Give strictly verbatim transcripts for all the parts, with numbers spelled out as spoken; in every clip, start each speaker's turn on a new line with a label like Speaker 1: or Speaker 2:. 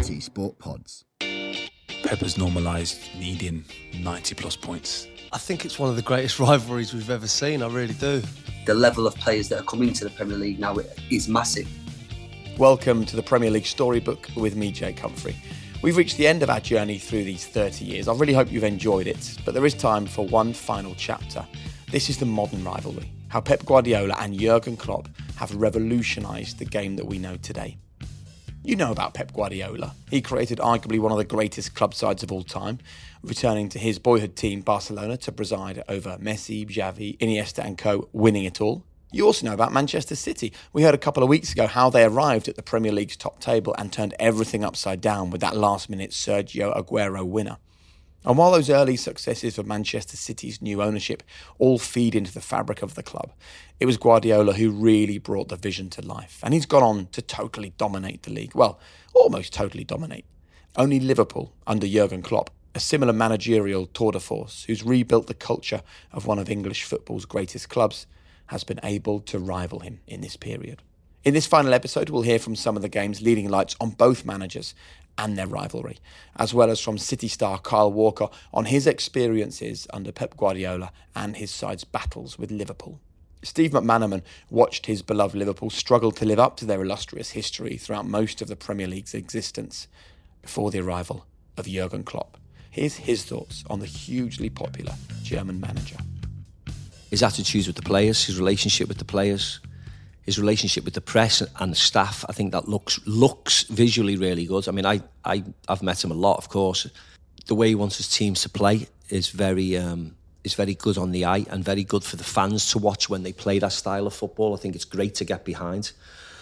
Speaker 1: City Sport Pods.
Speaker 2: Pep has normalised needing ninety plus points.
Speaker 3: I think it's one of the greatest rivalries we've ever seen, I really do.
Speaker 4: The level of players that are coming to the Premier League now is massive.
Speaker 5: Welcome to the Premier League Storybook with me, Jake Humphrey. We've reached the end of our journey through these thirty years. I really hope you've enjoyed it, but there is time for one final chapter. This is the modern rivalry, how Pep Guardiola and Jurgen Klopp have revolutionised the game that we know today. You know about Pep Guardiola. He created arguably one of the greatest club sides of all time, returning to his boyhood team Barcelona to preside over Messi, Xavi, Iniesta and co, winning it all. You also know about Manchester City. We heard a couple of weeks ago how they arrived at the Premier League's top table and turned everything upside down with that last-minute Sergio Aguero winner. And while those early successes for Manchester City's new ownership all feed into the fabric of the club, it was Guardiola who really brought the vision to life. And he's gone on to totally dominate the league. Well, almost totally dominate. Only Liverpool, under Jurgen Klopp, a similar managerial tour de force who's rebuilt the culture of one of English football's greatest clubs, has been able to rival him in this period. In this final episode, we'll hear from some of the game's leading lights on both managers and their rivalry, as well as from City star Kyle Walker on his experiences under Pep Guardiola and his side's battles with Liverpool. Steve McManaman watched his beloved Liverpool struggle to live up to their illustrious history throughout most of the Premier League's existence before the arrival of Jurgen Klopp. Here's his thoughts on the hugely popular German manager.
Speaker 6: His attitudes with the players, his relationship with the players, his relationship with the press and the staff, I think that looks looks visually really good. I mean, I, I, I've met him a lot, of course. The way he wants his teams to play is very um, is very good on the eye and very good for the fans to watch when they play that style of football. I think it's great to get behind.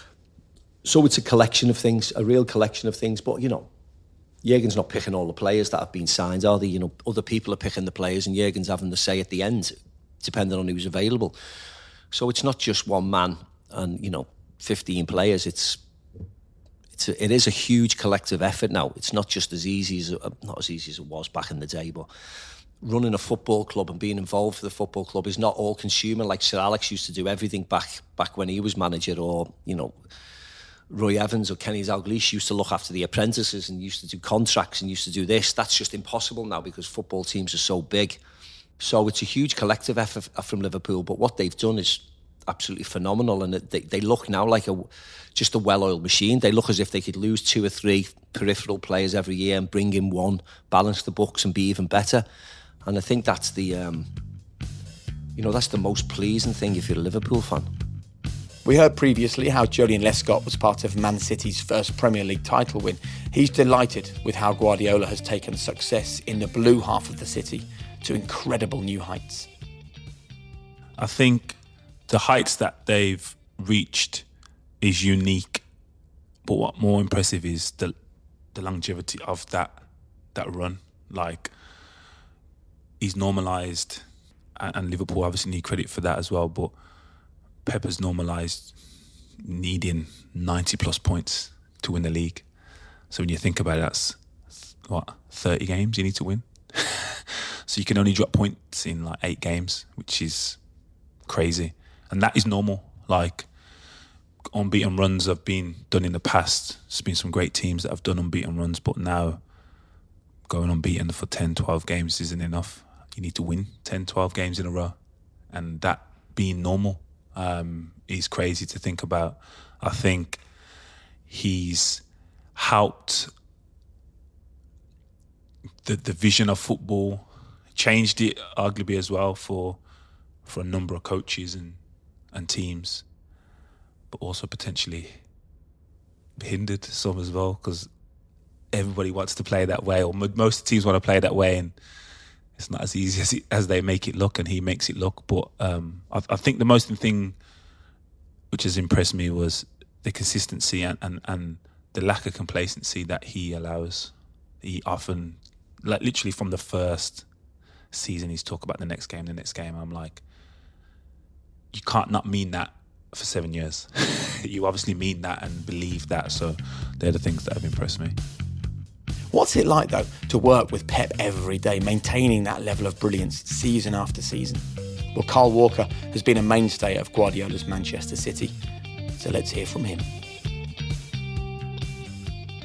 Speaker 6: So it's a collection of things, a real collection of things. But, you know, Jurgen's not picking all the players that have been signed, are they? You know, other people are picking the players and Jurgen's having the say at the end, depending on who's available. So it's not just one man and, you know, fifteen players. It's it's a, it is a huge collective effort now. It's not just as easy as not as easy as it was back in the day, but running a football club and being involved with the football club is not all consuming like Sir Alex used to do everything back back when he was manager, or, you know, Roy Evans or Kenny Dalglish used to look after the apprentices and used to do contracts and used to do this. That's just impossible now because football teams are so big. So it's a huge collective effort from Liverpool, but what they've done is absolutely phenomenal, and they, they look now like a just a well-oiled machine. They look as if they could lose two or three peripheral players every year and bring in one, balance the books and be even better. And I think that's the, um, you know, that's the most pleasing thing if you're a Liverpool fan.
Speaker 5: We heard previously how Joleon Lescott was part of Man City's first Premier League title win. He's delighted with how Guardiola has taken success in the blue half of the city to incredible new heights.
Speaker 2: I think the heights that they've reached is unique, but what more impressive is the the longevity of that that run. Like, he's normalised, and, and Liverpool obviously need credit for that as well, but Pep has normalised needing ninety plus points to win the league. So when you think about it, that's what, thirty games you need to win? So you can only drop points in like eight games, which is crazy. And that is normal. Like, unbeaten runs have been done in the past. There's been some great teams that have done unbeaten runs, but now going unbeaten for ten, twelve games isn't enough. You need to win ten, twelve games in a row. And that being normal um, is crazy to think about. I think he's helped the, the vision of football, changed it arguably as well for for a number of coaches and, and teams, but also potentially hindered some as well, because everybody wants to play that way, or most teams want to play that way, and it's not as easy as, it, as they make it look, and he makes it look. But um, I, I think the most thing which has impressed me was the consistency and, and, and the lack of complacency that he allows. He often, like literally from the first season, he's talk about the next game, the next game. I'm like, you can't not mean that for seven years. You obviously mean that and believe that. So they're the things that have impressed me.
Speaker 5: What's it like, though, to work with Pep every day, maintaining that level of brilliance season after season? Well, Kyle Walker has been a mainstay of Guardiola's Manchester City. So let's hear from him.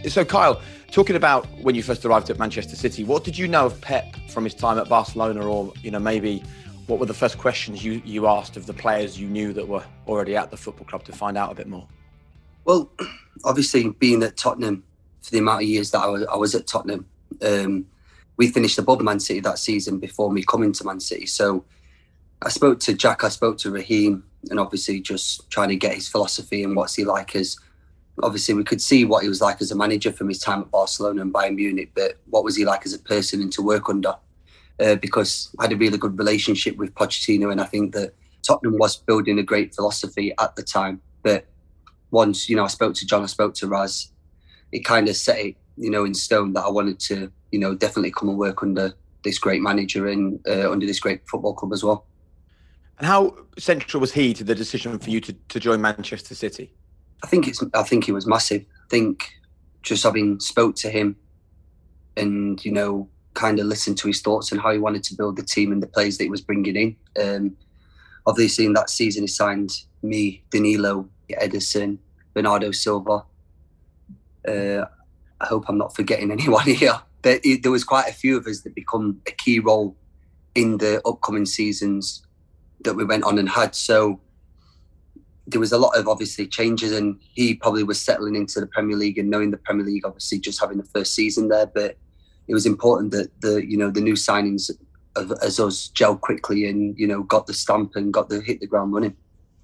Speaker 5: So, Kyle, talking about when you first arrived at Manchester City, what did you know of Pep from his time at Barcelona, or, you know, maybe what were the first questions you, you asked of the players you knew that were already at the football club to find out a bit more?
Speaker 4: Well, obviously, being at Tottenham for the amount of years that I was, I was at Tottenham, um, we finished above Man City that season before me coming to Man City. So I spoke to Jack, I spoke to Raheem, and obviously just trying to get his philosophy and what's he like as... Obviously, we could see what he was like as a manager from his time at Barcelona and Bayern Munich, but what was he like as a person and to work under? Uh, because I had a really good relationship with Pochettino, and I think that Tottenham was building a great philosophy at the time. But once, you know, I spoke to John, I spoke to Raz, it kind of set it, you know, in stone that I wanted to, you know, definitely come and work under this great manager and uh, under this great football club as well.
Speaker 5: And how central was he to the decision for you to, to join Manchester City?
Speaker 4: I think it's. I think he was massive. I think just having spoke to him, and you know, kind of listened to his thoughts and how he wanted to build the team and the players that he was bringing in. Um, obviously, in that season, he signed me, Danilo, Ederson, Bernardo Silva. Uh, I hope I'm not forgetting anyone here. But it, there was quite a few of us that become a key role in the upcoming seasons that we went on and had. So there was a lot of obviously changes, and he probably was settling into the Premier League and knowing the Premier League, obviously just having the first season there. But it was important that the, you know, the new signings of, as us gelled quickly and, you know, got the stamp and got the hit the ground running.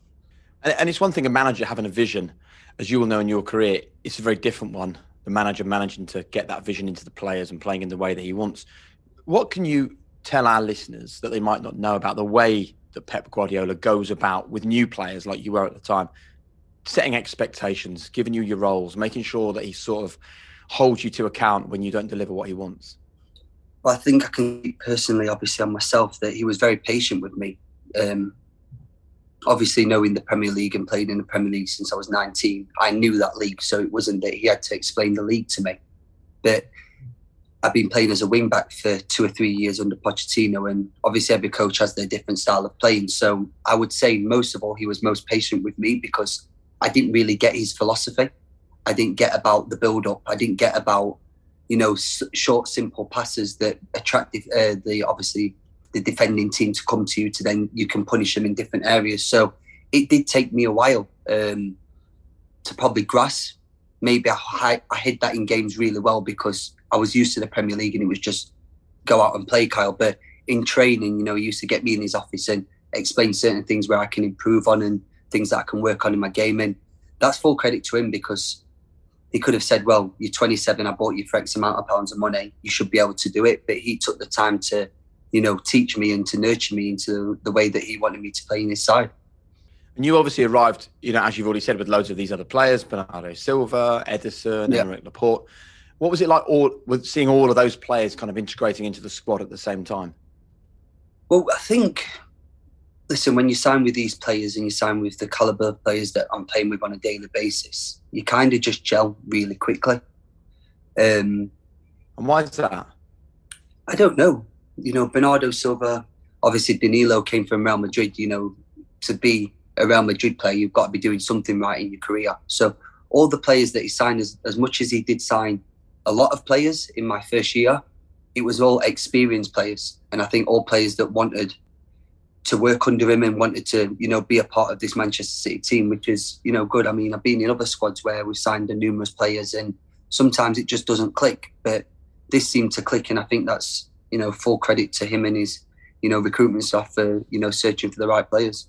Speaker 5: And, and it's one thing a manager having a vision, as you will know in your career, it's a very different one. The manager managing to get that vision into the players and playing in the way that he wants. What can you tell our listeners that they might not know about the way that Pep Guardiola goes about with new players like you were at the time, setting expectations, giving you your roles, making sure that he sort of holds you to account when you don't deliver what he wants?
Speaker 4: Well, I think I can speak personally, obviously, on myself, that he was very patient with me. Um, obviously, knowing the Premier League and playing in the Premier League since I was nineteen, I knew that league, so it wasn't that he had to explain the league to me. But I've been playing as a wing back for two or three years under Pochettino, and obviously every coach has their different style of playing. So I would say most of all, he was most patient with me because I didn't really get his philosophy. I didn't get about the build-up. I didn't get about, you know, s- short, simple passes that attracted uh, the obviously the defending team to come to you to then you can punish them in different areas. So it did take me a while um, to probably grasp. Maybe I, I hid that in games really well because I was used to the Premier League and it was just go out and play, Kyle. But in training, you know, he used to get me in his office and explain certain things where I can improve on and things that I can work on in my game. And that's full credit to him because he could have said, well, you're twenty-seven, I bought you for X amount of pounds of money, you should be able to do it. But he took the time to, you know, teach me and to nurture me into the way that he wanted me to play in his side.
Speaker 5: And you obviously arrived, you know, as you've already said, with loads of these other players, Bernardo Silva, Ederson,
Speaker 4: yeah.
Speaker 5: Aymeric Laporte. What was it like all with seeing all of those players kind of integrating into the squad at the same time?
Speaker 4: Well, I think, listen, when you sign with these players and you sign with the calibre of players that I'm playing with on a daily basis, you kind of just gel really quickly. Um,
Speaker 5: and why is that?
Speaker 4: I don't know. You know, Bernardo Silva, obviously Danilo came from Real Madrid. You know, to be a Real Madrid player, you've got to be doing something right in your career. So all the players that he signed, as, as much as he did sign a lot of players in my first year, it was all experienced players. And I think all players that wanted to work under him and wanted to, you know, be a part of this Manchester City team, which is, you know, good. I mean, I've been in other squads where we've signed numerous players and sometimes it just doesn't click. But this seemed to click, and I think that's, you know, full credit to him and his, you know, recruitment staff for, you know, searching for the right players.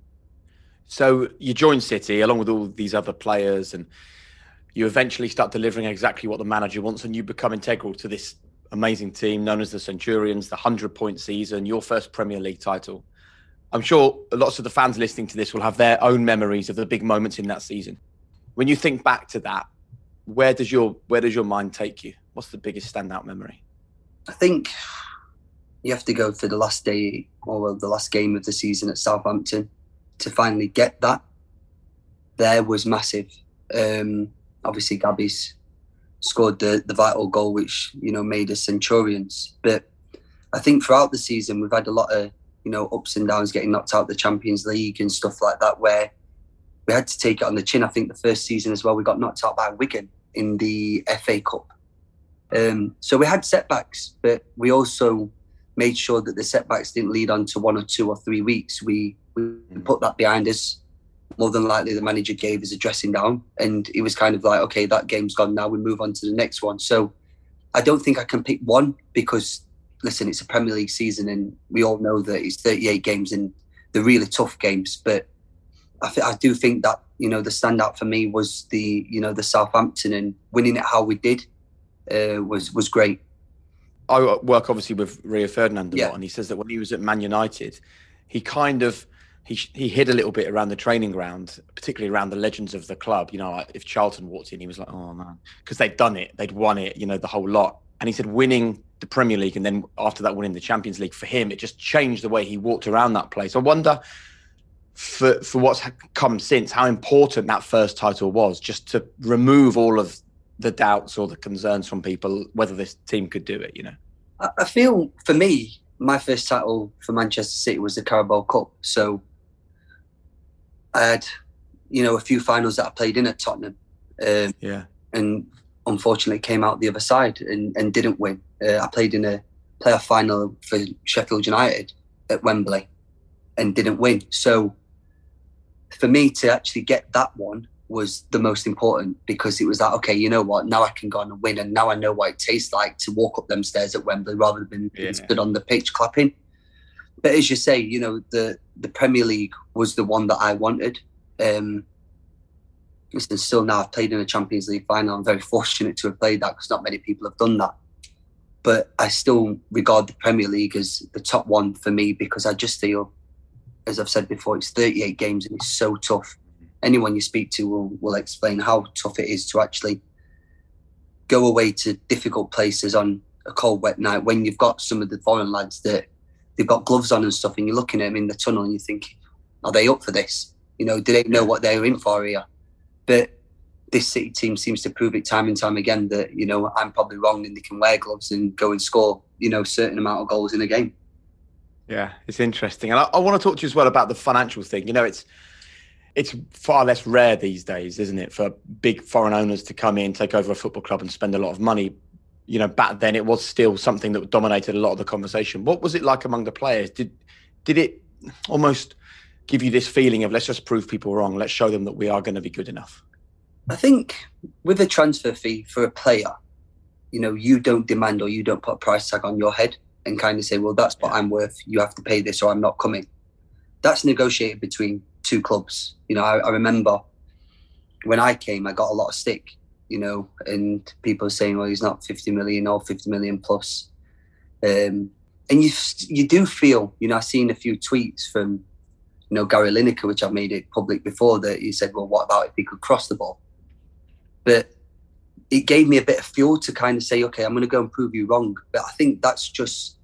Speaker 5: So you join City along with all these other players and you eventually start delivering exactly what the manager wants and you become integral to this amazing team known as the Centurions, the hundred-point season, your first Premier League title. I'm sure lots of the fans listening to this will have their own memories of the big moments in that season. When you think back to that, where does your where does your mind take you? What's the biggest standout memory?
Speaker 4: I think you have to go to the last day or the last game of the season at Southampton to finally get that. There was massive. Um, obviously, Gabby's scored the, the vital goal, which, you know, made us Centurions. But I think throughout the season, we've had a lot of, you know, ups and downs, getting knocked out of the Champions League and stuff like that, where we had to take it on the chin. I think the first season as well, we got knocked out by Wigan in the F A Cup. Um, so we had setbacks, but we also made sure that the setbacks didn't lead on to one or two or three weeks. We, we put that behind us. More than likely, the manager gave us a dressing down, and it was kind of like, okay, that game's gone now, we move on to the next one. So I don't think I can pick one because, listen, it's a Premier League season and we all know that it's thirty-eight games and they're really tough games. But I, th- I do think that, you know, the standout for me was the, you know, the Southampton, and winning it how we did uh, was was great.
Speaker 5: I work obviously with Rio Ferdinand a
Speaker 4: Yeah.
Speaker 5: lot, and he says that when he was at Man United, he kind of he he hid a little bit around the training ground, particularly around the legends of the club. You know, like if Charlton walked in, he was like, "Oh man," because they'd done it, they'd won it, you know, the whole lot. And he said winning the Premier League and then after that winning the Champions League, for him, it just changed the way he walked around that place. I wonder for for what's come since, how important that first title was, just to remove all of the doubts or the concerns from people whether this team could do it, you know.
Speaker 4: I, I feel, for me, my first title for Manchester City was the Carabao Cup. So I had, you know, a few finals that I played in at Tottenham. Um,
Speaker 5: yeah.
Speaker 4: And unfortunately came out the other side and, and didn't win. Uh, I played in a playoff final for Sheffield United at Wembley and didn't win. So for me to actually get that one was the most important, because it was like, okay, you know what, now I can go on and win, and now I know what it tastes like to walk up them stairs at Wembley rather than being
Speaker 5: Yeah.
Speaker 4: stood on the pitch clapping. But as you say, you know, the, the Premier League was the one that I wanted. Um, listen, still now I've played in a Champions League final. I'm very fortunate to have played that because not many people have done that. But I still regard the Premier League as the top one for me, because I just feel, as I've said before, it's thirty-eight games and it's so tough. Anyone you speak to will, will explain how tough it is to actually go away to difficult places on a cold, wet night when you've got some of the foreign lads that they've got gloves on and stuff, and you're looking at them in the tunnel and you think, are they up for this? You know, do they know what they're in for here? But this City team seems to prove it time and time again that, you know, I'm probably wrong and they can wear gloves and go and score, you know, a certain amount of goals in a game.
Speaker 5: Yeah, it's interesting. And I, I want to talk to you as well about the financial thing. You know, it's it's far less rare these days, isn't it, for big foreign owners to come in, take over a football club and spend a lot of money. You know, back then it was still something that dominated a lot of the conversation. What was it like among the players? Did did it almost give you this feeling of, let's just prove people wrong, let's show them that we are going to be good enough?
Speaker 4: I think with a transfer fee for a player, you know, you don't demand or you don't put a price tag on your head and kind of say, well, that's what I'm worth, you have to pay this or I'm not coming. That's negotiated between two clubs. You know, I, I remember when I came, I got a lot of stick, you know, and people saying, well, he's not fifty million or fifty million plus. Um, and you you do feel, you know, I've seen a few tweets from, you know, Gary Lineker, which I've made it public before, that he said, well, what about if he could cross the ball? But it gave me a bit of fuel to kind of say, okay, I'm going to go and prove you wrong. But I think that's just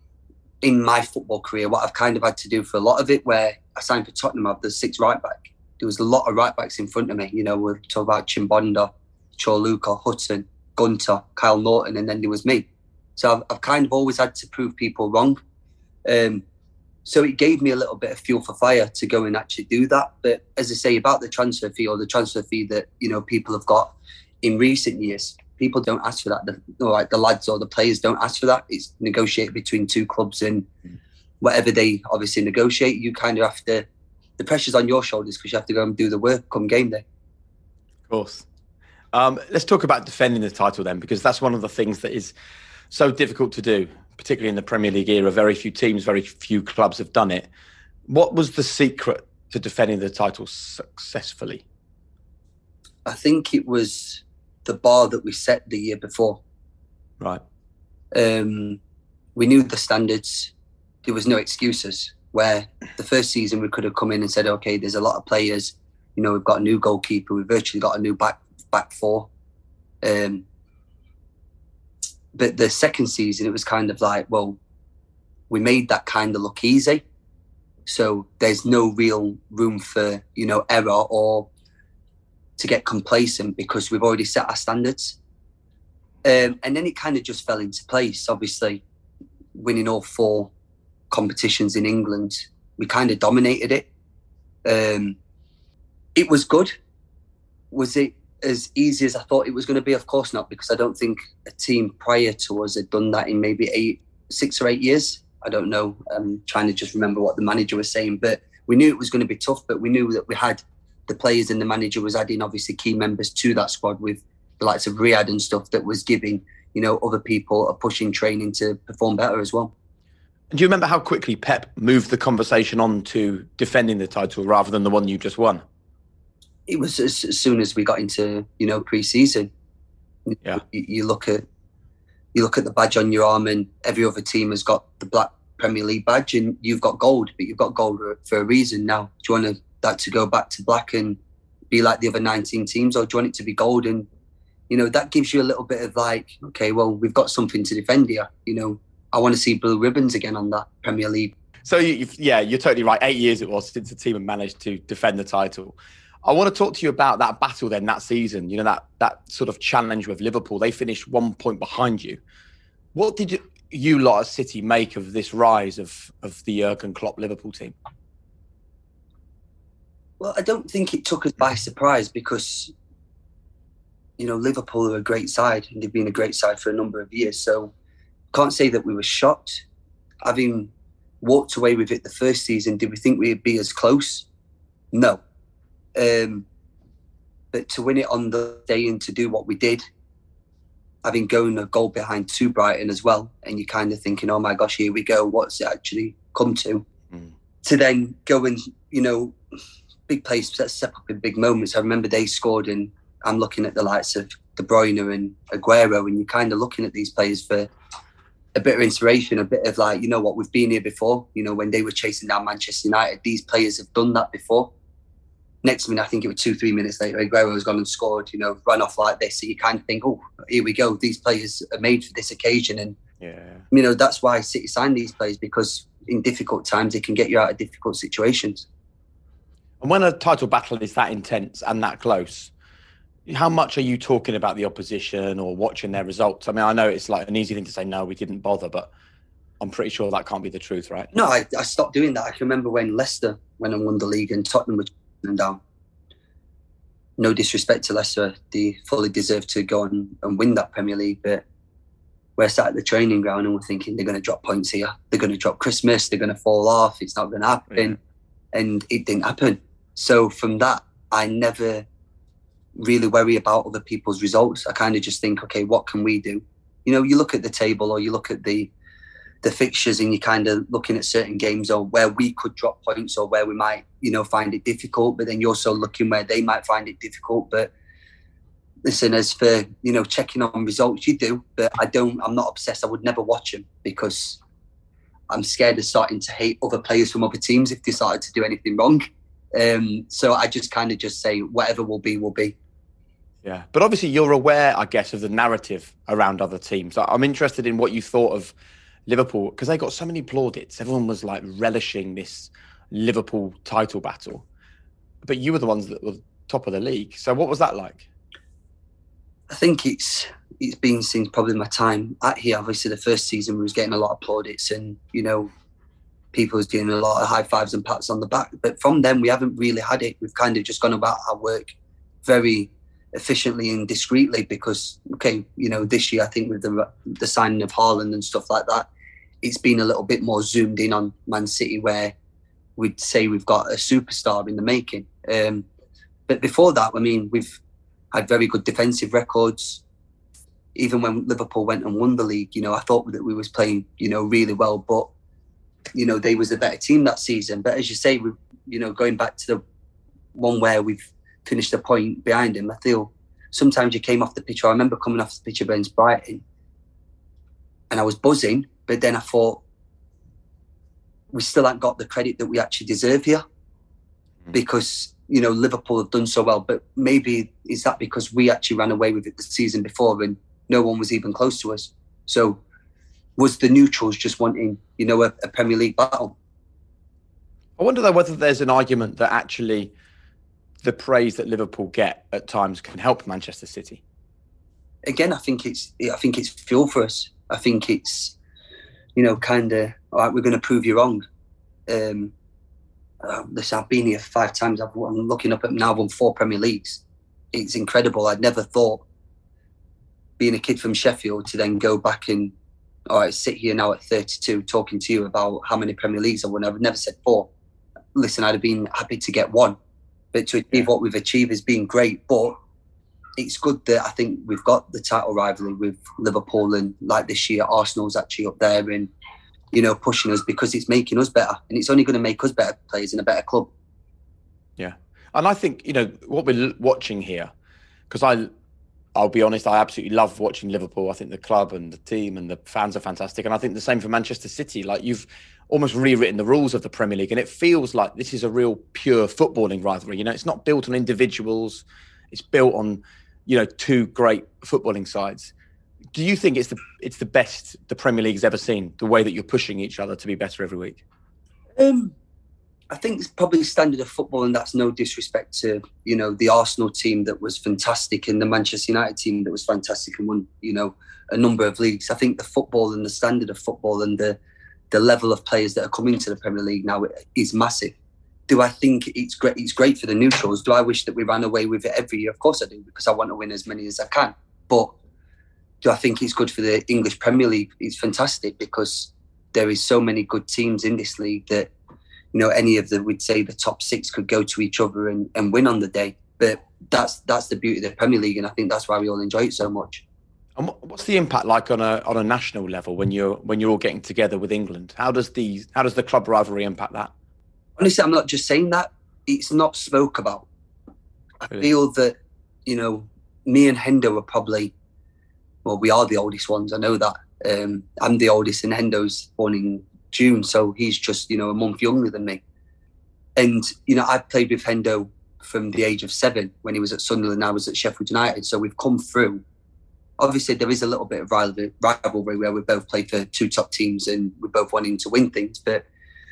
Speaker 4: in my football career what I've kind of had to do for a lot of it, where I signed for Tottenham, I have the sixth right back. There was a lot of right backs in front of me. You know, we're talking about Chimbonda, Chorluka, Hutton, Gunter, Kyle Norton, and then there was me. So I've, I've kind of always had to prove people wrong. Um, so it gave me a little bit of fuel for fire to go and actually do that. But as I say about the transfer fee, or the transfer fee that, you know, people have got in recent years, people don't ask for that. The, like the lads or the players don't ask for that. It's negotiated between two clubs, and whatever they obviously negotiate, you kind of have to, the pressure's on your shoulders because you have to go and do the work come game day.
Speaker 5: Of course. Um, let's talk about defending the title then, because that's one of the things that is so difficult to do, particularly in the Premier League era. Very few teams, very few clubs have done it. What was the secret to defending the title successfully?
Speaker 4: I think it was the bar that we set the year before.
Speaker 5: Right.
Speaker 4: Um, we knew the standards. There was no excuses. Where the first season we could have come in and said, okay, there's a lot of players. You know, we've got a new goalkeeper. We've virtually got a new back back four. Um, but the second season, it was kind of like, well, we made that kind of look easy. So there's no real room for, you know, error or to get complacent because we've already set our standards. Um, and then it kind of just fell into place. Obviously, winning all four competitions in England, we kind of dominated it. Um, it was good. Was it as easy as I thought it was going to be. Of course not, because I don't think a team prior to us had done that in maybe eight, six or eight years. I don't know. I'm trying to just remember what the manager was saying, but we knew it was going to be tough. But we knew that we had the players, and the manager was adding obviously key members to that squad with the likes of Riyad and stuff, that was giving, you know, other people a push in training to perform better as well.
Speaker 5: And do you remember how quickly Pep moved the conversation on to defending the title rather than the one you just won?
Speaker 4: It was as, as soon as we got into, you know, pre-season.
Speaker 5: Yeah.
Speaker 4: You, you look at you look at the badge on your arm, and every other team has got the black Premier League badge, and you've got gold, but you've got gold for a reason. Now, do you want that to go back to black and be like the other nineteen teams, or do you want it to be gold? And, you know, that gives you a little bit of like, okay, well, we've got something to defend here. You know, I want to see blue ribbons again on that Premier League.
Speaker 5: So, you, yeah, you're totally right. Eight years it was since the team had managed to defend the title. I want to talk to you about that battle then, that season, you know, that that sort of challenge with Liverpool. They finished one point behind you. What did you, you lot as City make of this rise of, of the Jurgen Klopp Liverpool team?
Speaker 4: Well, I don't think it took us by surprise because, you know, Liverpool are a great side, and they've been a great side for a number of years. So can't say that we were shocked. Having walked away with it the first season, did we think we'd be as close? No. Um, but to win it on the day and to do what we did, having going a goal behind to Brighton as well, and you're kind of thinking, oh my gosh, here we go, what's it actually come to? Mm. To then go and, you know, big plays, step up in big moments. I remember they scored, and I'm looking at the likes of De Bruyne and Aguero, and you're kind of looking at these players for a bit of inspiration, a bit of like, you know what, we've been here before. You know, when they were chasing down Manchester United, these players have done that before. Next minute, I think it was two, three minutes later, Aguero has gone and scored, you know, run off like this. So you kind of think, oh, here we go. These players are made for this occasion. And,
Speaker 5: yeah,
Speaker 4: you know, that's why City signed these players, because in difficult times, they can get you out of difficult situations.
Speaker 5: And when a title battle is that intense and that close, how much are you talking about the opposition or watching their results? I mean, I know it's like an easy thing to say, no, we didn't bother, but I'm pretty sure that can't be the truth, right?
Speaker 4: No, I, I stopped doing that. I can remember when Leicester went and won the league and Tottenham were them down. No disrespect to Leicester, they fully deserve to go and, and win that Premier League, but we're sat at the training ground and we're thinking they're going to drop points here, they're going to drop Christmas, they're going to fall off, it's not going to happen. Yeah. And it didn't happen. So from that, I never really worry about other people's results. I kind of just think, okay, what can we do? You know, you look at the table or you look at the the fixtures and you're kind of looking at certain games or where we could drop points or where we might, you know, find it difficult, but then you're also looking where they might find it difficult. But listen, as for, you know, checking on results, you do, but I don't, I'm not obsessed. I would never watch them because I'm scared of starting to hate other players from other teams if they started to do anything wrong. Um, so I just kind of just say whatever will be, will be.
Speaker 5: Yeah. But obviously you're aware, I guess, of the narrative around other teams. I'm interested in what you thought of Liverpool, because they got so many plaudits. Everyone was like relishing this Liverpool title battle, but you were the ones that were top of the league. So what was that like?
Speaker 4: I think it's it's been since probably my time at here. Obviously, the first season we was getting a lot of plaudits, and you know, people was getting a lot of high fives and pats on the back. But from then, we haven't really had it. We've kind of just gone about our work very efficiently and discreetly. Because okay, you know, this year I think with the the signing of Haaland and stuff like that, it's been a little bit more zoomed in on Man City, where we'd say we've got a superstar in the making. Um, but before that, I mean, we've had very good defensive records. Even when Liverpool went and won the league, you know, I thought that we was playing, you know, really well. But, you know, they was a better team that season. But as you say, we, you know, going back to the one where we've finished a point behind him, I feel sometimes you came off the pitch. I remember coming off the pitch against Brighton and I was buzzing. But then I thought, we still haven't got the credit that we actually deserve here because, you know, Liverpool have done so well. But maybe is that because we actually ran away with it the season before and no one was even close to us? So was the neutrals just wanting, you know, a, a Premier League battle?
Speaker 5: I wonder, though, whether there's an argument that actually the praise that Liverpool get at times can help Manchester City.
Speaker 4: Again, I think it's I think it's fuel for us. I think it's, you know, kind of, all right, we're going to prove you wrong. Um, uh, listen, I've been here five times. I've, I'm looking up at now, I've won four Premier Leagues. it's incredible. I'd never thought, being a kid from Sheffield, to then go back and, all right, sit here now at thirty-two talking to you about how many Premier Leagues I won. I've never said four. Listen, I'd have been happy to get one. But to achieve what we've achieved has been great. But it's good that I think we've got the title rivalry with Liverpool, and like this year, Arsenal's actually up there and, you know, pushing us, because it's making us better. And it's only going to make us better players and a better club.
Speaker 5: Yeah. And I think, you know, what we're watching here, because I, I'll be honest, I absolutely love watching Liverpool. I think the club and the team and the fans are fantastic. And I think the same for Manchester City. Like, you've almost rewritten the rules of the Premier League, and it feels like this is a real pure footballing rivalry. You know, it's not built on individuals. It's built on, you know, two great footballing sides. Do you think it's the it's the best the Premier League's ever seen, the way that you're pushing each other to be better every week?
Speaker 4: Um, I think it's probably standard of football, and that's no disrespect to, you know, the Arsenal team that was fantastic and the Manchester United team that was fantastic and won, you know, a number of leagues. I think the football and the standard of football and the the level of players that are coming to the Premier League now is massive. Do I think it's great? It's great for the neutrals. Do I wish that we ran away with it every year? Of course I do, because I want to win as many as I can. But do I think it's good for the English Premier League? It's fantastic, because there is so many good teams in this league that, you know, any of the, we'd say the top six could go to each other and, and win on the day. But that's that's the beauty of the Premier League, and I think that's why we all enjoy it so much.
Speaker 5: And what's the impact like on a on a national level when you're when you're all getting together with England? How does the how does the club rivalry impact that?
Speaker 4: Honestly, I'm not just saying that. It's not spoke about. I really? feel that, you know, me and Hendo are probably, well, we are the oldest ones. I know that. Um, I'm the oldest, and Hendo's born in June, so he's just, you know, a month younger than me. And, you know, I played with Hendo from the age of seven when he was at Sunderland. I was at Sheffield United. So we've come through. Obviously, there is a little bit of rivalry where we both play for two top teams and we're both wanting to win things. But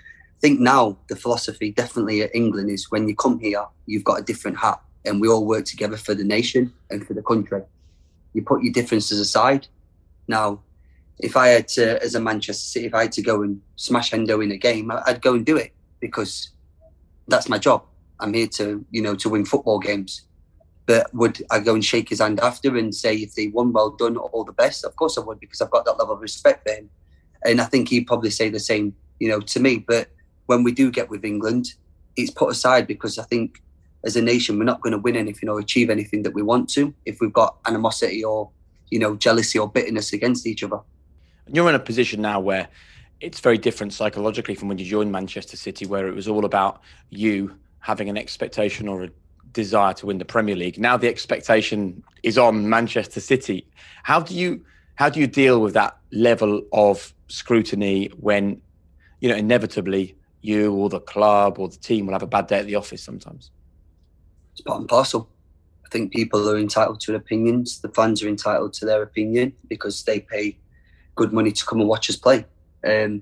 Speaker 4: I think now the philosophy definitely at England is, when you come here, you've got a different hat, and we all work together for the nation and for the country. You put your differences aside. Now, if I had to, as a Manchester City, if I had to go and smash Hendo in a game, I'd go and do it, because that's my job. I'm here to, you know, to win football games. But would I go and shake his hand after and say, if they won, well done, all the best? Of course I would, because I've got that level of respect for him. And I think he'd probably say the same, you know, to me. But when we do get with England, it's put aside, because I think as a nation, we're not going to win anything or achieve anything that we want to if we've got animosity or, you know, jealousy or bitterness against each other.
Speaker 5: You're in a position now where it's very different psychologically from when you joined Manchester City, where it was all about you having an expectation or a desire to win the Premier League. Now the expectation is on Manchester City. How do you how do you deal with that level of scrutiny when, you know, inevitably you or the club or the team will have a bad day at the office sometimes?
Speaker 4: It's part and parcel. I think people are entitled to opinions. The fans are entitled to their opinion, because they pay good money to come and watch us play. Um,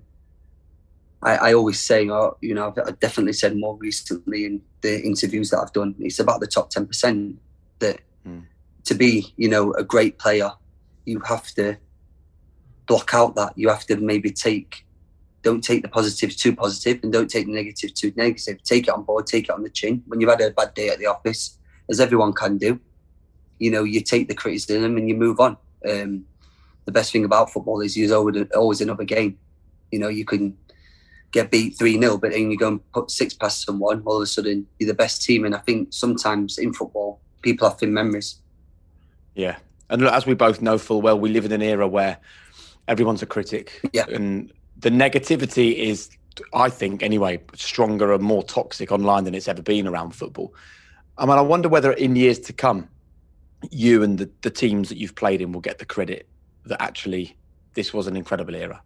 Speaker 4: I, I always say, or, you know, I've definitely said more recently in the interviews that I've done, it's about the top ten percent that mm. to be, you know, a great player, you have to block out that. You have to maybe take, don't take the positives too positive and don't take the negative too negative. Take it on board, take it on the chin. When you've had a bad day at the office, as everyone can do, you know, you take the criticism and you move on. Um, the best thing about football is there's always, always another game. You know, you can get beat three nil, but then you go and put six past someone, all of a sudden you're the best team. And I think sometimes in football, people have thin memories.
Speaker 5: Yeah. And as we both know full well, we live in an era where everyone's a critic.
Speaker 4: Yeah.
Speaker 5: And the negativity is, I think anyway, stronger and more toxic online than it's ever been around football. I mean, I wonder whether in years to come, you and the, the teams that you've played in will get the credit that actually this was an incredible era.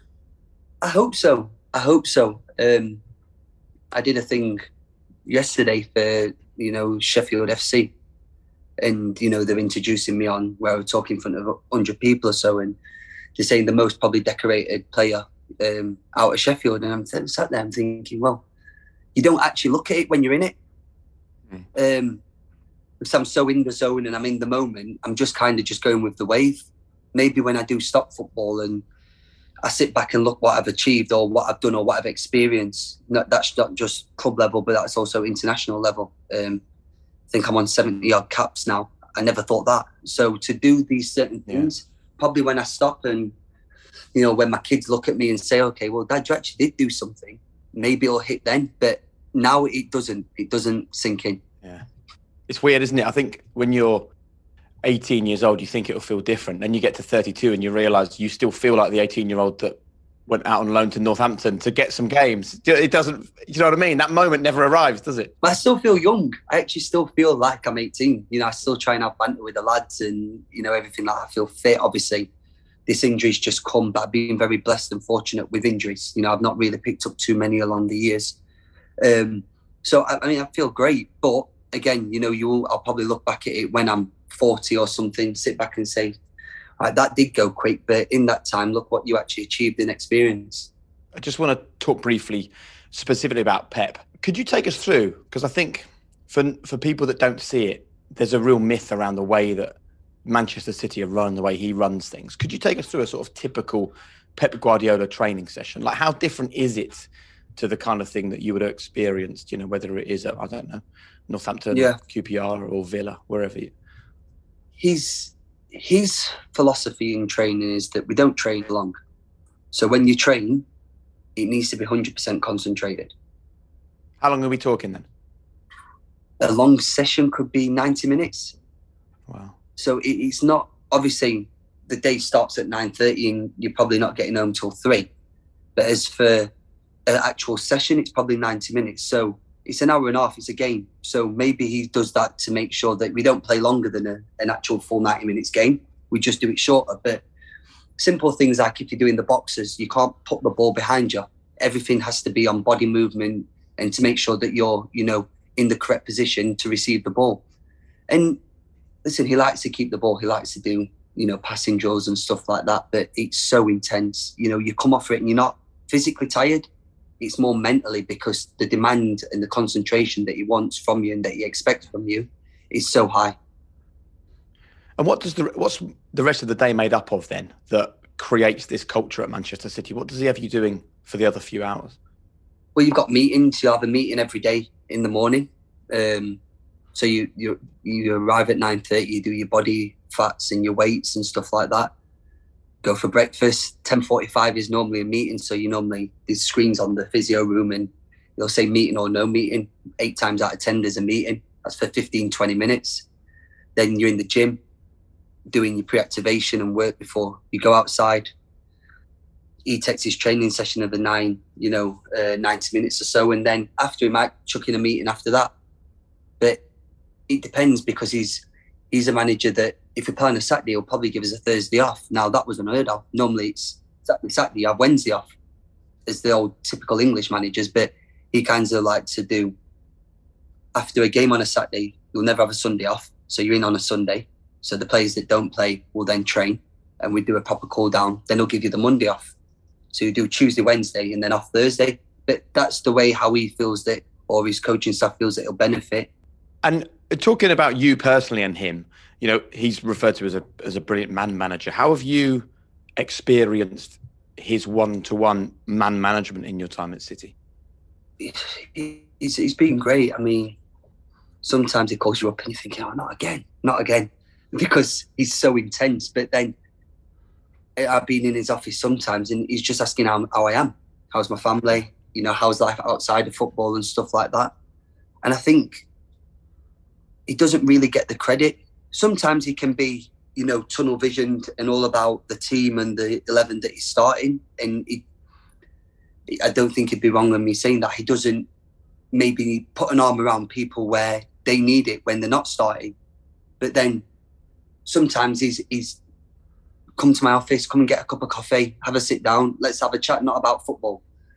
Speaker 4: I hope so. I hope so. Um, I did a thing yesterday for, you know, Sheffield F C, and, you know, they're introducing me on where I was talking in front of one hundred people or so, and they're saying the most probably decorated player um, out of Sheffield. And I'm th- sat there, I'm thinking, well, you don't actually look at it when you're in it. Mm. Um, because I'm so in the zone and I'm in the moment, I'm just kind of just going with the wave. Maybe when I do stop football and I sit back and look what I've achieved or what I've done or what I've experienced. Not, that's not just club level, but that's also international level. Um, think I'm on seventy odd caps now. I never thought that. So to do these certain things, yeah. probably when I stop and, you know, when my kids look at me and say, okay, well, Dad, you actually did do something, maybe it'll hit then. But now it doesn't. It doesn't sink in.
Speaker 5: Yeah. It's weird, isn't it? I think when you're eighteen years old, you think it'll feel different. Then you get to thirty-two and you realise you still feel like the eighteen-year-old that went out on loan to Northampton to get some games. It doesn't, you know what I mean? That moment never arrives, does it?
Speaker 4: But I still feel young. I actually still feel like I'm eighteen. You know, I still try and have banter with the lads and, you know, everything like that. I feel fit, obviously. This injury's just come, but I've been very blessed and fortunate with injuries. You know, I've not really picked up too many along the years. Um, so, I, I mean, I feel great. But again, you know, you will, I'll probably look back at it when I'm forty or something, sit back and say, right, that did go quick. But in that time, look what you actually achieved in experience.
Speaker 5: I just want to talk briefly, specifically about Pep. Could you take us through? Because I think for for people that don't see it, there's a real myth around the way that Manchester City are run, the way he runs things. Could you take us through a sort of typical Pep Guardiola training session? Like, how different is it to the kind of thing that you would have experienced, you know, whether it is at, I don't know, Northampton, yeah. Q P R or Villa, wherever you...
Speaker 4: His, his philosophy in training is that we don't train long. So when you train, it needs to be one hundred percent concentrated.
Speaker 5: How long are we talking then?
Speaker 4: A long session could be ninety minutes.
Speaker 5: Wow.
Speaker 4: So it, it's not, obviously, the day starts at nine thirty and you're probably not getting home till three. But as for an actual session, it's probably ninety minutes. So it's an hour and a half, it's a game. So maybe he does that to make sure that we don't play longer than a, an actual full ninety minutes game. We just do it shorter. But simple things like if you're doing the boxes, you can't put the ball behind you. Everything has to be on body movement and to make sure that you're, you know, in the correct position to receive the ball. And listen, he likes to keep the ball. He likes to do, you know, passing drills and stuff like that. But it's so intense. You know, you come off it and you're not physically tired. It's more mentally because the demand and the concentration that he wants from you and that he expects from you is so high.
Speaker 5: And what does the what's the rest of the day made up of then that creates this culture at Manchester City? What does he have you doing for the other few hours?
Speaker 4: Well, you've got meetings. You have a meeting every day in the morning. Um, so you you you arrive at nine thirty. You do your body fats and your weights and stuff like that. Go for breakfast. ten forty-five is normally a meeting. So you normally, there's screens on the physio room and they'll say meeting or no meeting. Eight times out of ten, there's a meeting. That's for fifteen, twenty minutes. Then you're in the gym doing your pre-activation and work before you go outside. He takes his training session of the nine, you know, uh, ninety minutes or so. And then after he might chuck in a meeting after that. But it depends because he's he's a manager that if we play on a Saturday, he'll probably give us a Thursday off. Now, that was unheard of. Normally, it's Saturday, Saturday, you have Wednesday off as the old typical English managers. But he kind of like to do, after a game on a Saturday, you'll never have a Sunday off. So you're in on a Sunday. So the players that don't play will then train and we do a proper cool down. Then he'll give you the Monday off. So you do Tuesday, Wednesday, and then off Thursday. But that's the way how he feels that, or his coaching staff feels that he'll benefit.
Speaker 5: And talking about you personally and him, you know, he's referred to as a as a brilliant man manager. How have you experienced his one-to-one man management in your time at City?
Speaker 4: He's, he's been great. I mean, sometimes he calls you up and you're thinking, oh, not again, not again. Because he's so intense. But then I've been in his office sometimes and he's just asking how, how I am. How's my family? You know, how's life outside of football and stuff like that? And I think he doesn't really get the credit. Sometimes he can be, you know, tunnel visioned and all about the team and the eleven that he's starting. And he, I don't think he'd be wrong on me saying that. He doesn't maybe put an arm around people where they need it when they're not starting. But then sometimes he's, he's come to my office, come and get a cup of coffee, have a sit down, let's have a chat, not about football.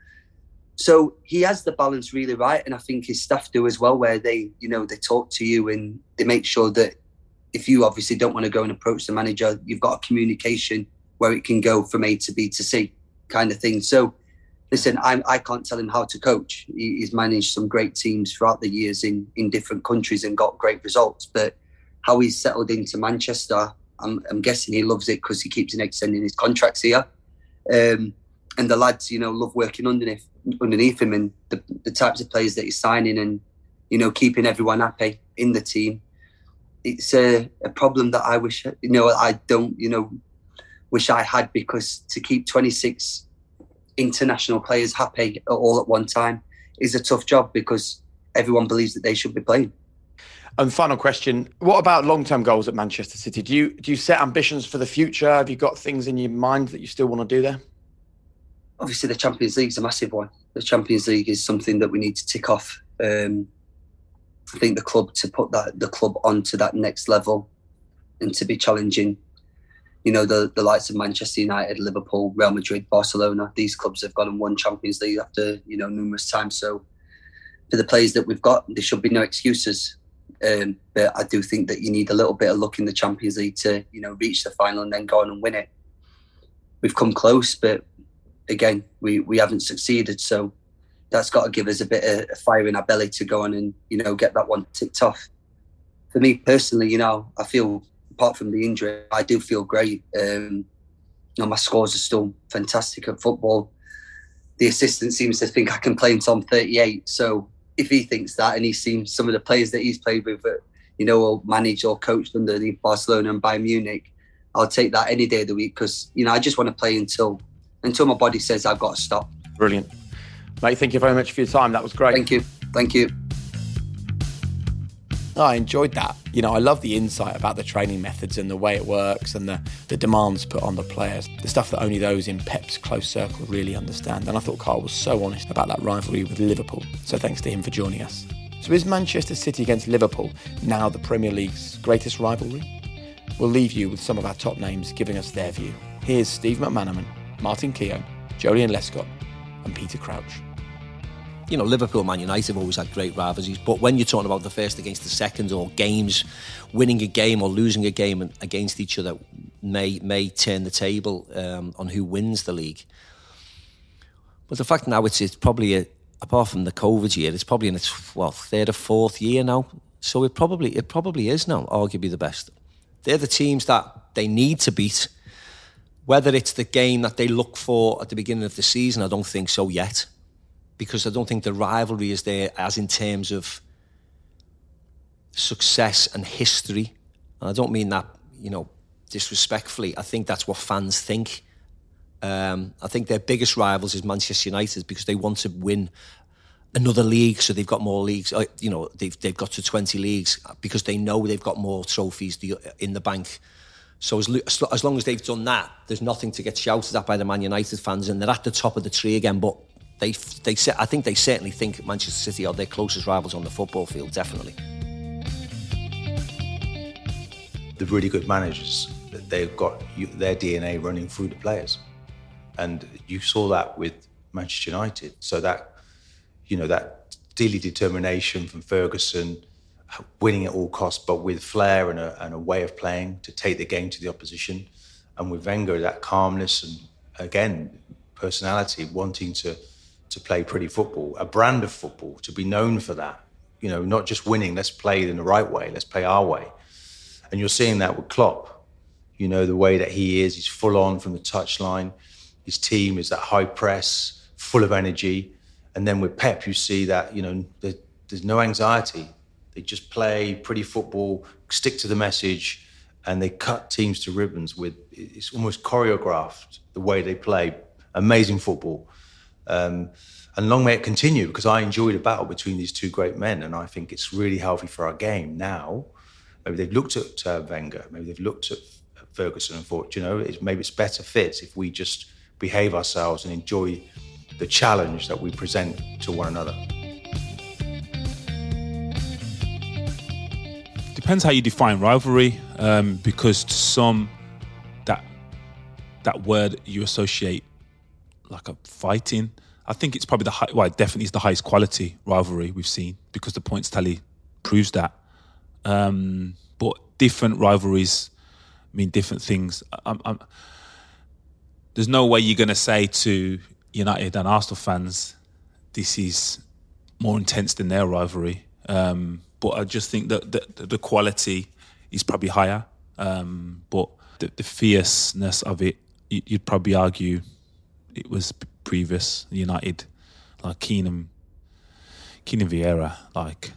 Speaker 4: So he has the balance really right. And I think his staff do as well, where they, you know, they talk to you and they make sure that if you obviously don't want to go and approach the manager, you've got a communication where it can go from A to B to C kind of thing. So listen, I'm, I can't tell him how to coach. He, he's managed some great teams throughout the years in, in different countries and got great results. But how he's settled into Manchester, I'm, I'm guessing he loves it because he keeps on extending his contracts here. Um, and the lads, you know, love working underneath underneath him and the, the types of players that he's signing and you know, keeping everyone happy in the team. It's a, a problem that I wish, you know, I don't, you know, wish I had, because to keep twenty-six international players happy all at one time is a tough job, because everyone believes that they should be playing.
Speaker 5: And final question, what about long-term goals at Manchester City? Do you do you set ambitions for the future? Have you got things in your mind that you still want to do there?
Speaker 4: Obviously, the Champions League is a massive one. The Champions League is something that we need to tick off. Um, I think the club, to put that the club onto that next level and to be challenging, you know, the, the likes of Manchester United, Liverpool, Real Madrid, Barcelona, these clubs have gone and won Champions League after, you know, numerous times. So for the players that we've got, there should be no excuses. Um, but I do think that you need a little bit of luck in the Champions League to, you know, reach the final and then go on and win it. We've come close, but again, we, we haven't succeeded. So that's got to give us a bit of fire in our belly to go on and, you know, get that one ticked off. For me personally, you know, I feel, apart from the injury, I do feel great. Um, you know, my scores are still fantastic at football. The assistant seems to think I can play until I'm thirty-eight. So if he thinks that, and he's seen some of the players that he's played with, you know, or managed or coached under the Barcelona and Bayern Munich, I'll take that any day of the week, because, you know, I just want to play until until my body says I've got to stop.
Speaker 5: Brilliant. Mate, thank you very much for your time. That was great.
Speaker 4: Thank you. Thank you.
Speaker 5: I enjoyed that. You know, I love the insight about the training methods and the way it works and the, the demands put on the players, the stuff that only those in Pep's close circle really understand. And I thought Carl was so honest about that rivalry with Liverpool. So thanks to him for joining us. So is Manchester City against Liverpool now the Premier League's greatest rivalry? We'll leave you with some of our top names giving us their view. Here's Steve McManaman, Martin Keown, Joleon Lescott and Peter Crouch.
Speaker 6: You know, Liverpool and Man United have always had great rivalries, but when you're talking about the first against the second, or games, winning a game or losing a game against each other may may turn the table um, on who wins the league. But the fact now it's, it's probably, a, apart from the COVID year, it's probably in its well, third or fourth year now. So it probably it probably is now arguably the best. They're the teams that they need to beat. Whether it's the game that they look for at the beginning of the season, I don't think so yet. Because I don't think the rivalry is there as in terms of success and history. And I don't mean that, you know, disrespectfully. I think that's what fans think. Um, I think their biggest rivals is Manchester United, because they want to win another league, so they've got more leagues. You know, they've they've got to twenty leagues because they know they've got more trophies in the bank. So as, as long as they've done that, there's nothing to get shouted at by the Man United fans, and they're at the top of the tree again. But They, they, I think they certainly think Manchester City are their closest rivals on the football field, definitely.
Speaker 1: The really good managers, they've got their D N A running through the players. And you saw that with Manchester United. So that, you know, that daily determination from Ferguson, winning at all costs, but with flair and a, and a way of playing to take the game to the opposition. And with Wenger, that calmness and, again, personality, wanting to to play pretty football, a brand of football, to be known for that. You know, not just winning, let's play it in the right way, let's play our way. And you're seeing that with Klopp. You know, the way that he is, he's full on from the touchline. His team is that high press, full of energy. And then with Pep, you see that, you know, there, there's no anxiety. They just play pretty football, stick to the message, and they cut teams to ribbons with, it's almost choreographed, the way they play. Amazing football. Um, and long may it continue, because I enjoyed a battle between these two great men, and I think it's really healthy for our game now. Maybe they've looked at uh, Wenger, maybe they've looked at Ferguson and thought, you know, it's, maybe it's better fit if we just behave ourselves and enjoy the challenge that we present to one another.
Speaker 2: Depends how you define rivalry, um, because to some, that that word you associate like a fighting. I think it's probably the high, well, it definitely is the highest quality rivalry we've seen, because the points tally proves that. Um, but different rivalries mean different things. I'm, I'm, there's no way you're going to say to United and Arsenal fans, this is more intense than their rivalry. Um, but I just think that the, the quality is probably higher. Um, but the, the fierceness of it, you'd probably argue it was previous United, like Keenan, Keenan Vieira, like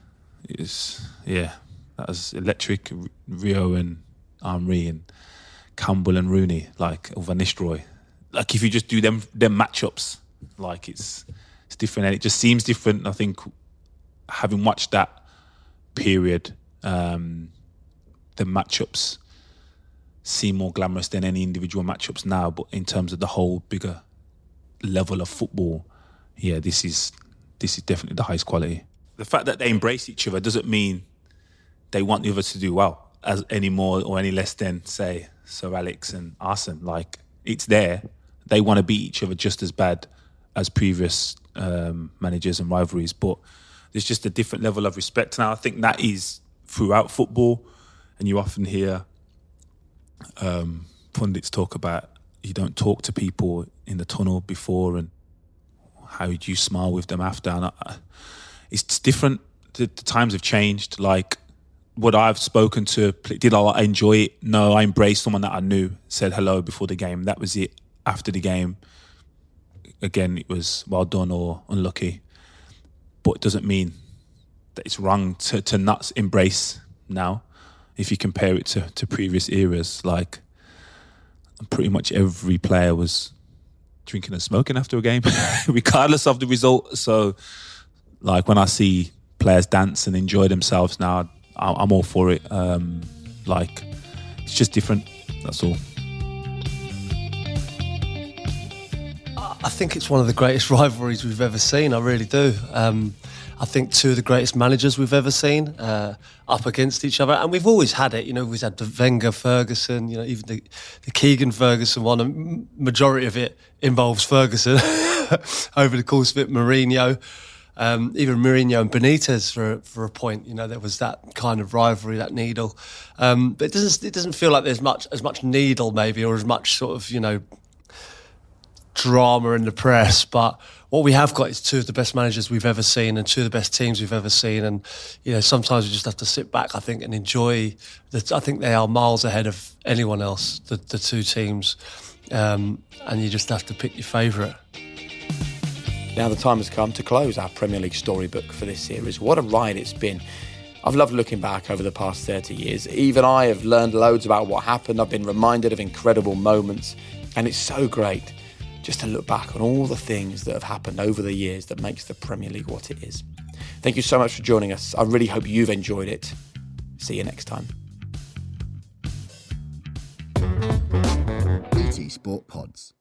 Speaker 2: it's yeah, that was electric. Rio and Henry and Campbell and Rooney, like or Van Nistelrooy. Like if you just do them them matchups, like it's it's different, and it just seems different. I think having watched that period, um, the matchups seem more glamorous than any individual matchups now. But in terms of the whole bigger level of football, yeah, this is this is definitely the highest quality. The fact that they embrace each other doesn't mean they want the other to do well as any more or any less than, say, Sir Alex and Arsene. Like, it's there. They want to beat each other just as bad as previous um, managers and rivalries, but there's just a different level of respect now. I think that is throughout football, and you often hear um, pundits talk about you don't talk to people in the tunnel before and how do you smile with them after. And I, it's different. The, the times have changed. Like, what I've spoken to, did I enjoy it? No, I embraced someone that I knew, said hello before the game. That was it. After the game, again, it was well done or unlucky. But it doesn't mean that it's wrong to, to not embrace now. If you compare it to, to previous eras, like pretty much every player was drinking and smoking after a game, regardless of the result. So, like when I see players dance and enjoy themselves now, I'm all for it. Um, like, it's just different. That's all.
Speaker 3: I think it's one of the greatest rivalries we've ever seen. I really do. Um, I think two of the greatest managers we've ever seen uh, up against each other, and we've always had it. You know, we've had the Wenger Ferguson. You know, even the, the Keegan Ferguson one. A majority of it involves Ferguson. Over the course of it, Mourinho. Um, even Mourinho and Benitez for for a point, you know, there was that kind of rivalry, that needle. Um, but it doesn't it doesn't feel like there's much as much needle maybe, or as much sort of, you know, drama in the press. But what we have got is two of the best managers we've ever seen and two of the best teams we've ever seen. And you know, sometimes we just have to sit back, I think, and enjoy. The, I think they are miles ahead of anyone else, the the two teams, um, and you just have to pick your favourite.
Speaker 5: Now the time has come to close our Premier League storybook for this series. What a ride it's been. I've loved looking back over the past thirty years. Even I have learned loads about what happened. I've been reminded of incredible moments. And it's so great just to look back on all the things that have happened over the years that makes the Premier League what it is. Thank you so much for joining us. I really hope you've enjoyed it. See you next time.
Speaker 7: B T Sport Pods.